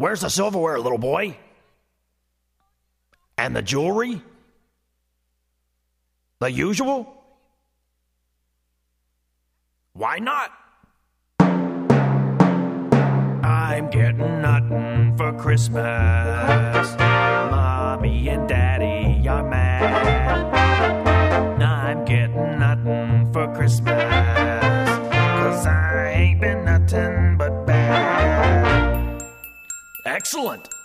Where's the silverware, little boy? And the jewelry? The usual? Why not? I'm getting nothing for Christmas. Mommy and Daddy are mad. I'm getting nothing for Christmas, 'cause I ain't been nothing but bad. Excellent.